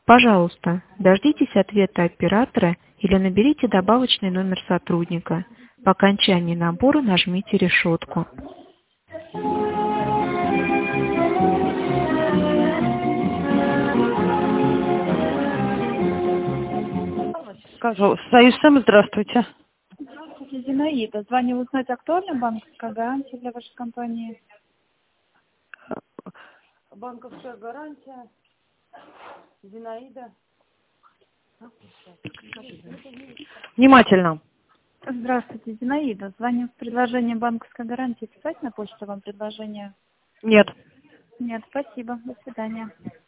Пожалуйста, дождитесь ответа оператора или наберите добавочный номер сотрудника. По окончании набора нажмите решетку. Скажу, Союз-Сэм, здравствуйте. Здравствуйте, Зинаида. Звоню узнать, актуальна банковская гарантия для вашей компании? Банковская гарантия. Зинаида. Внимательно. Здравствуйте, Зинаида. Звоню с предложением банковской гарантии. Писать на почту вам предложение? Нет. Нет, спасибо. До свидания.